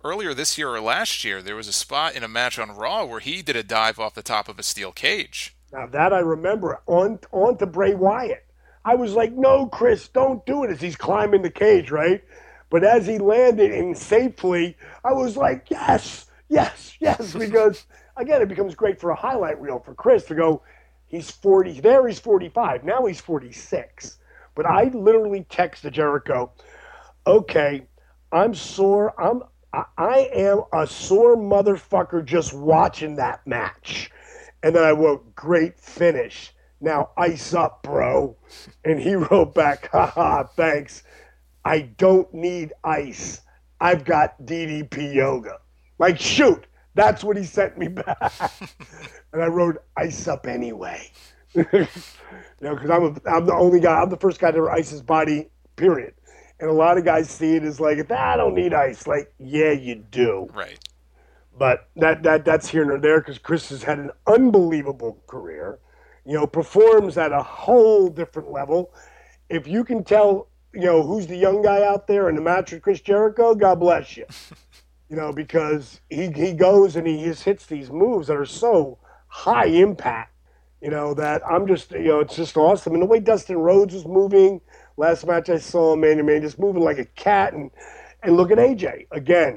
earlier this year or last year, there was a spot in a match on Raw where he did a dive off the top of a steel cage. Now that I remember on to Bray Wyatt. I was like, no, Chris, don't do it as he's climbing the cage, right? But as he landed in safely, I was like, yes, yes, yes, because again, it becomes great for a highlight reel for Chris to go, he's 40, there he's 45, now he's 46. But I literally texted Jericho, okay, I'm sore, I am a sore motherfucker just watching that match. And then I wrote, great finish. Now ice up, bro. And he wrote back, haha, thanks. I don't need ice. I've got DDP yoga. Like, shoot, that's what he sent me back. And I wrote, ice up anyway. Because I'm the only guy, I'm the first guy to ever ice his body, period. And a lot of guys see it as like, I don't need ice. Like, yeah, you do. Right. But that's here nor there because Chris has had an unbelievable career, performs at a whole different level. If you can tell, who's the young guy out there in the match with Chris Jericho, God bless you. Because he goes and he just hits these moves that are so high impact, that I'm just, it's just awesome. And the way Dustin Rhodes was moving, last match I saw him, man, just moving like a cat. And look at AJ, again,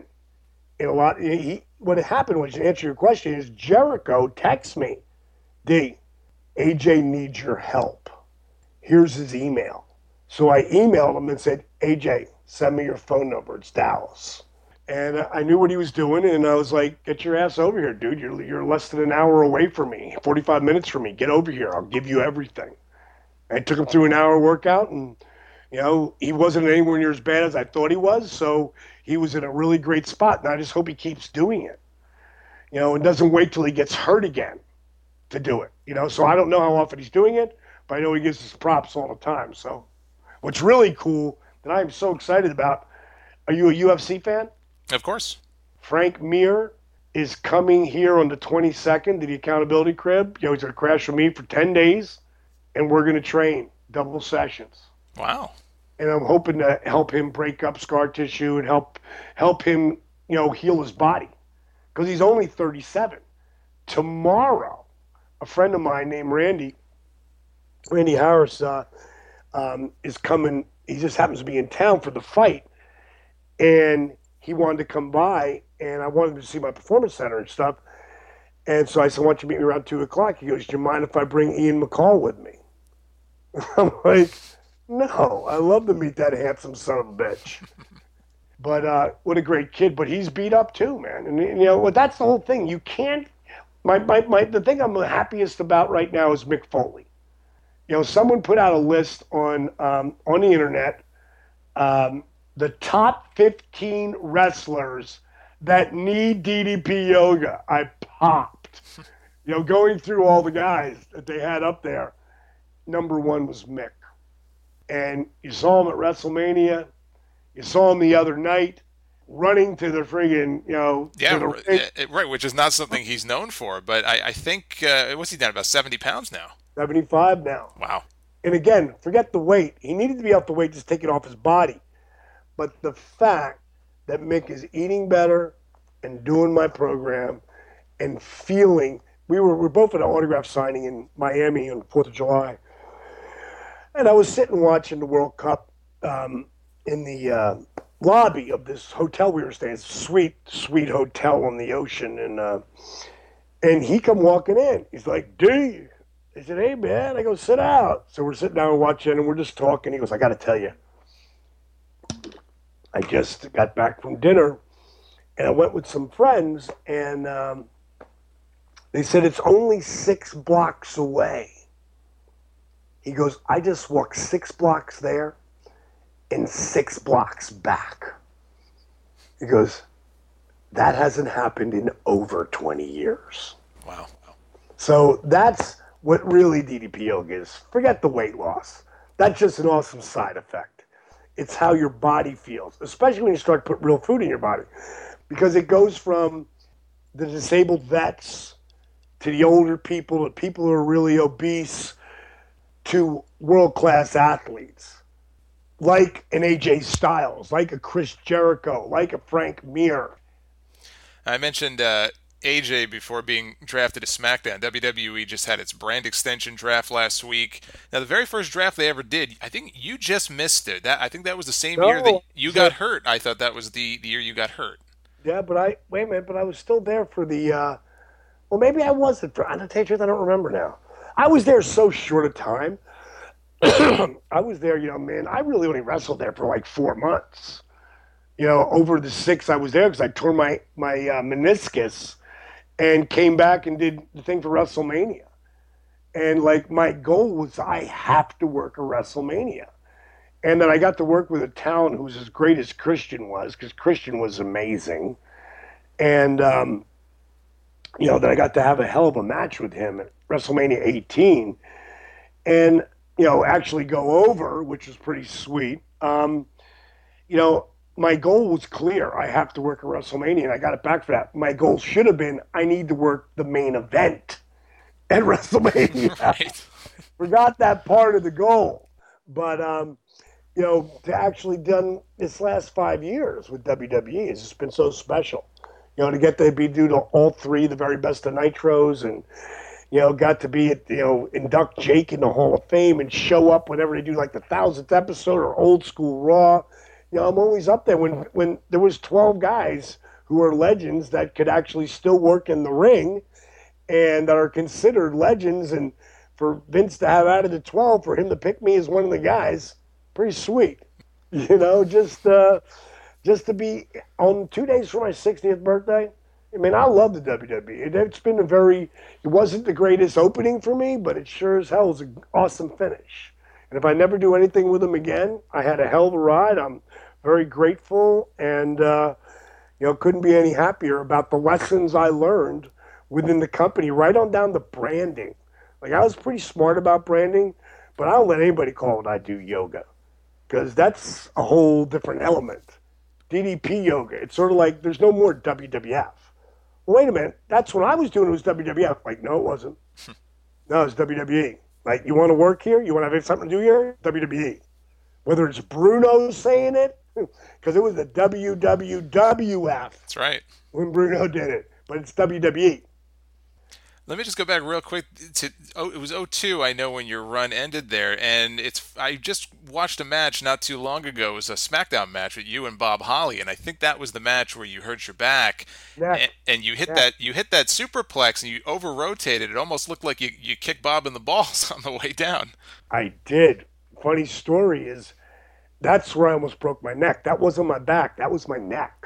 what happened was, to answer your question, is Jericho texts me, D, AJ needs your help. Here's his email. So I emailed him and said, AJ, send me your phone number. It's Dallas. And I knew what he was doing, and I was like, get your ass over here, dude. You're less than an hour away from me, 45 minutes from me. Get over here. I'll give you everything. I took him through an hour workout, and, he wasn't anywhere near as bad as I thought he was, so he was in a really great spot, and I just hope he keeps doing it, and doesn't wait till he gets hurt again to do it, So I don't know how often he's doing it, but I know he gives us props all the time. So what's really cool that I'm so excited about, are you a UFC fan? Of course. Frank Mir is coming here on the 22nd to the Accountability Crib. He's going to crash with me for 10 days, and we're going to train double sessions. Wow. And I'm hoping to help him break up scar tissue and help him, heal his body. Because he's only 37. Tomorrow, a friend of mine named Randy Harris, is coming. He just happens to be in town for the fight. And he wanted to come by, and I wanted him to see my performance center and stuff. And so I said, why don't you meet me around 2 o'clock? He goes, do you mind if I bring Ian McCall with me? I'm like, no, I love to meet that handsome son of a bitch. But what a great kid. But he's beat up too, man. And that's the whole thing. You can't. The thing I'm the happiest about right now is Mick Foley. Someone put out a list on the internet, the top 15 wrestlers that need DDP yoga. I popped. Going through all the guys that they had up there, number one was Mick. And you saw him at WrestleMania. You saw him the other night running to the friggin', right, which is not something he's known for. But I think, what's he done, about 70 pounds now? 75 now. Wow. And again, forget the weight. He needed to be off the weight, just take it off his body. But the fact that Mick is eating better and doing my program and feeling, we're both at an autograph signing in Miami on the 4th of July. And I was sitting watching the World Cup in the lobby of this hotel we were staying, sweet hotel on the ocean. And he come walking in. He's like, D. I said, hey, man. I go, sit out. So we're sitting down and watching, and we're just talking. He goes, I got to tell you, I just got back from dinner, and I went with some friends, and they said it's only 6 blocks away. He goes, I just walked 6 blocks there and 6 blocks back. He goes, that hasn't happened in over 20 years. Wow. So that's what really DDP yoga is. Forget the weight loss. That's just an awesome side effect. It's how your body feels, especially when you start to put real food in your body. Because it goes from the disabled vets to the older people, the people who are really obese, to world-class athletes, like an AJ Styles, like a Chris Jericho, like a Frank Mir. I mentioned AJ before being drafted to SmackDown. WWE just had its brand extension draft last week. Now, the very first draft they ever did, I think you just missed it. I think that was the same year that No, you got hurt. I thought that was the year you got hurt. yeah, but wait a minute, but I was still there for the. Well, maybe I wasn't. To tell you the truth, I don't remember now. I was there so short a time. I was there, man. I really only wrestled there for like 4 months. Over the 6 I was there because I tore my meniscus and came back and did the thing for WrestleMania. And like my goal was, I have to work a WrestleMania. And then I got to work with a talent who was as great as Christian was, because Christian was amazing. And that I got to have a hell of a match with him at WrestleMania 18, and actually go over, which was pretty sweet. My goal was clear. I have to work at WrestleMania, and I got it back for that. My goal should have been, I need to work the main event at WrestleMania. Right. Forgot that part of the goal. But, to actually done this last 5 years with WWE has just been so special. To get to be due to all three, the very best of Nitros, and, got to be at, induct Jake in the Hall of Fame and show up whenever they do like the 1,000th episode or old school Raw. I'm always up there when there was 12 guys who are legends that could actually still work in the ring and that are considered legends. And for Vince to have out of the 12, for him to pick me as one of the guys, pretty sweet. Just to be on 2 days for my 60th birthday. I mean, I love the WWE. It's been it wasn't the greatest opening for me, but it sure as hell was an awesome finish. And if I never do anything with them again, I had a hell of a ride. I'm very grateful and, couldn't be any happier about the lessons I learned within the company, right on down to branding. Like, I was pretty smart about branding, but I don't let anybody call it I do yoga, because that's a whole different element. DDP yoga. It's sort of like there's no more WWF. Well, wait a minute. That's what I was doing. It was WWF. Like, no, it wasn't. No, it's WWE. Like, you want to work here? You want to have something to do here? WWE. Whether it's Bruno saying it, because it was the WWF. That's right. When Bruno did it. But it's WWE. Let me just go back real quick to it was '02. I know when your run ended there, and I just watched a match not too long ago. It was a SmackDown match with you and Bob Holly, and I think that was the match where you hurt your back, and you hit that superplex and you over rotated. It almost looked like you kicked Bob in the balls on the way down. I did. Funny story is, that's where I almost broke my neck. That wasn't my back. That was my neck.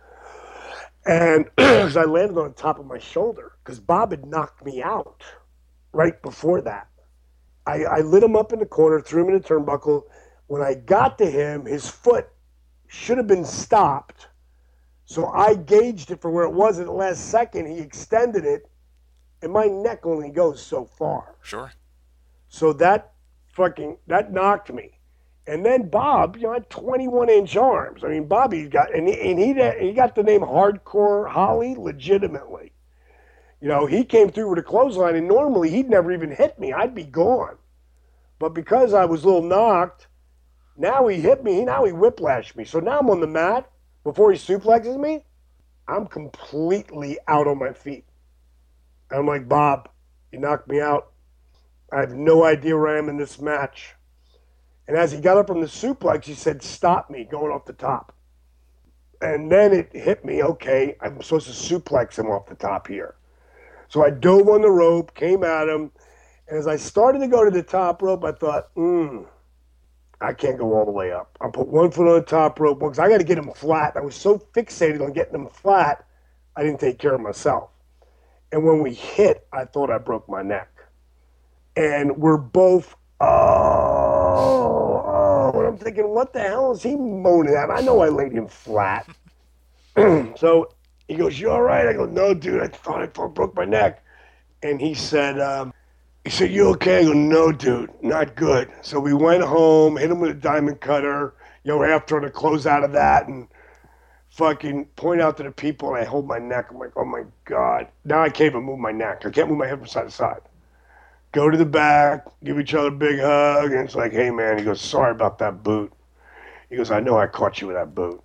And because I landed on the top of my shoulder, because Bob had knocked me out right before that. I lit him up in the corner, threw him in the turnbuckle. When I got to him, his foot should have been stopped. So I gauged it for where it was at the last second. He extended it, and my neck only goes so far. Sure. So that knocked me. And then Bob, had 21-inch arms. I mean, Bobby got, and he got the name Hardcore Holly legitimately. He came through with a clothesline, and normally he'd never even hit me. I'd be gone. But because I was a little knocked, now he hit me. Now he whiplashed me. So now I'm on the mat before he suplexes me. I'm completely out on my feet. And I'm like, Bob, you knocked me out. I have no idea where I am in this match. And as he got up from the suplex, he said, stop me going off the top. And then it hit me, okay, I'm supposed to suplex him off the top here. So I dove on the rope, came at him, and as I started to go to the top rope, I thought, I can't go all the way up. I'll put one foot on the top rope because I got to get him flat. I was so fixated on getting him flat, I didn't take care of myself. And when we hit, I thought I broke my neck. And we're both, and I'm thinking, what the hell is he moaning at? I know I laid him flat. So he goes, you all right? I go, no, dude, I thought I broke my neck. And he said, you okay? I go, no, dude, not good. So we went home, hit him with a diamond cutter, after to close out of that and fucking point out to the people, and I hold my neck. I'm like, oh my God. Now I can't even move my neck. I can't move my head from side to side. Go to the back, give each other a big hug, and it's like, hey, man. He goes, sorry about that boot. He goes, I know I caught you with that boot.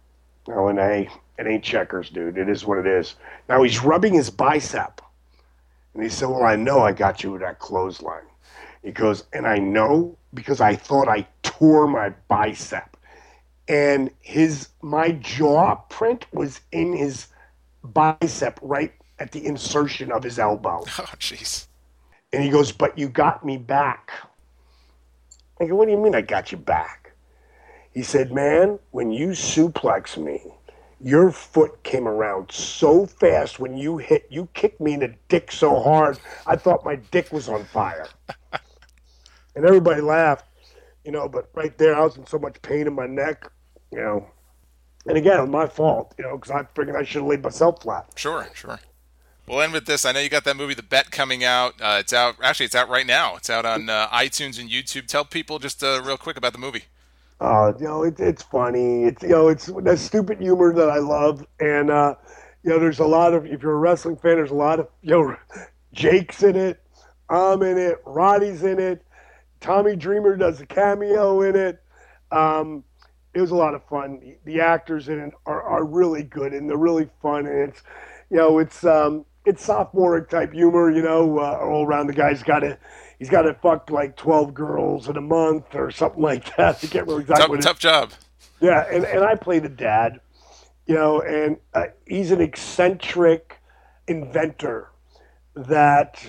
Oh, and hey, it ain't checkers, dude. It is what it is. Now he's rubbing his bicep. And he said, well, I know I got you with that clothesline. He goes, and I know because I thought I tore my bicep. And my jaw print was in his bicep right at the insertion of his elbow. Oh, jeez. And he goes, but you got me back. I go, what do you mean I got you back? He said, man, when you suplex me, your foot came around so fast when you kicked me in the dick so hard, I thought my dick was on fire. And everybody laughed, but right there, I was in so much pain in my neck, And again, it was my fault, because I figured I should have laid myself flat. Sure. We'll end with this. I know you got that movie, The Bet, coming out. It's out. Actually, it's out right now. It's out on iTunes and YouTube. Tell people just real quick about the movie. It's funny. It's that stupid humor that I love, and there's a lot of. If you're a wrestling fan, there's a lot of Jake's in it, I'm in it, Roddy's in it, Tommy Dreamer does a cameo in it. It was a lot of fun. The actors in it are really good, and they're really fun, and it's sophomoric type humor, all around. The guy's he's got to fuck like 12 girls in a month or something like that. I can't remember exactly what tough job. Yeah, and I played a dad, and he's an eccentric inventor that,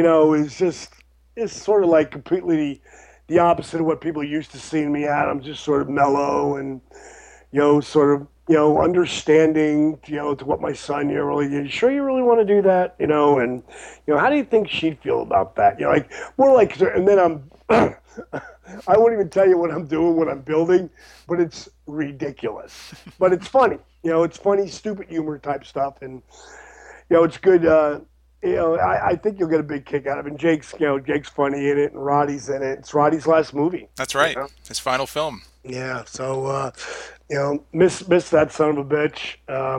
is sort of like completely the opposite of what people used to seeing me at. I'm just sort of mellow and, sort of, understanding, to what my son, you sure you really want to do that? And, how do you think she'd feel about that? More like, and then I won't even tell you what I'm doing, what I'm building, but it's ridiculous. But it's funny. It's funny, stupid humor type stuff. And, it's good. I think you'll get a big kick out of it. And Jake's funny in it, and Roddy's in it. It's Roddy's last movie. That's right. His final film. Yeah. So, miss that son of a bitch.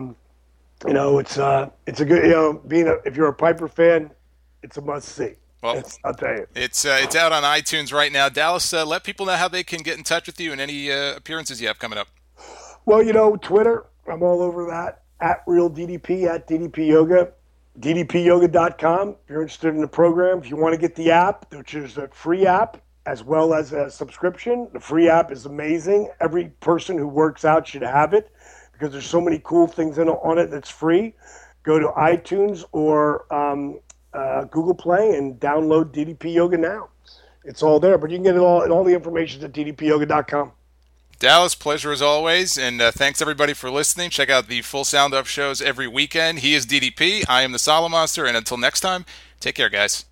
It's a good, if you're a Piper fan, it's a must see. Well, I'll tell you. It's out on iTunes right now. Dallas, let people know how they can get in touch with you and any appearances you have coming up. Well, Twitter, I'm all over that. At RealDDP, at DDP Yoga. DDPyoga.com if you're interested in the program. If you want to get the app, which is a free app, as well as a subscription. The free app is amazing. Every person who works out should have it because there's so many cool things on it that's free. Go to iTunes or Google Play and download DDP Yoga now. It's all there, but you can get it all the information at DDPyoga.com. Dallas, pleasure as always, and thanks everybody for listening. Check out the Full Sound Off shows every weekend. He is DDP, I am the Solomonster, and until next time, take care, guys.